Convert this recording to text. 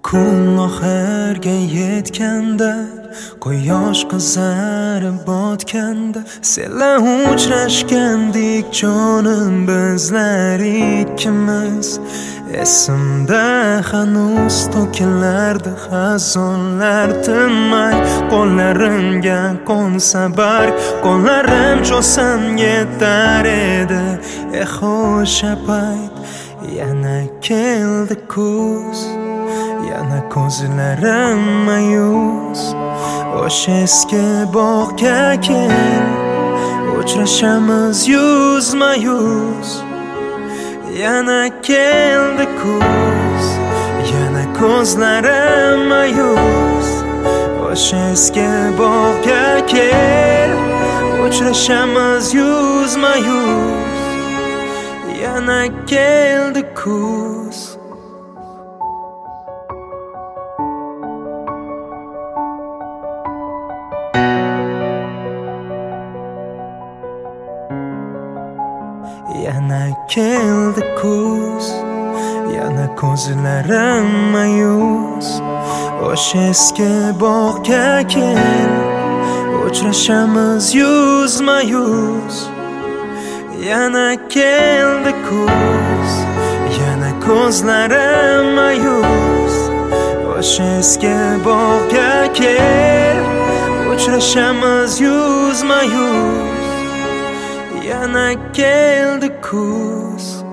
kun oxirga yetganda, quyosh qizarib botganda, senla uchrashgandik jonim bizlar ikkimiz. Esimda hanuz to'kilardi xazonlar tinmay, qo'llarimga qo'nsa barg, qo'llarim cho'sam yetar edi. O'sha payt yana keldi kuz, yana ko'zlarim mayus. O'sha eski bog'ga kel, uchrashamiz yuzma-yuz. Yana keldi kuz, yana ko'zlarim mayus. O'sha eski bog'ga kel, uchrashamiz yuzma-yuz. Yana keldi kuz. Yana keldi kuz, yana ko'zlarim mayus. O'sha eski bog'ga kel, uchrashamiz yuzma-yuz. Yana keldi kuz, yana ko'zlarim mayus. O'sha eski bog'ga kel, uchrashamiz yuzma-yuz. Yana keldi kuz.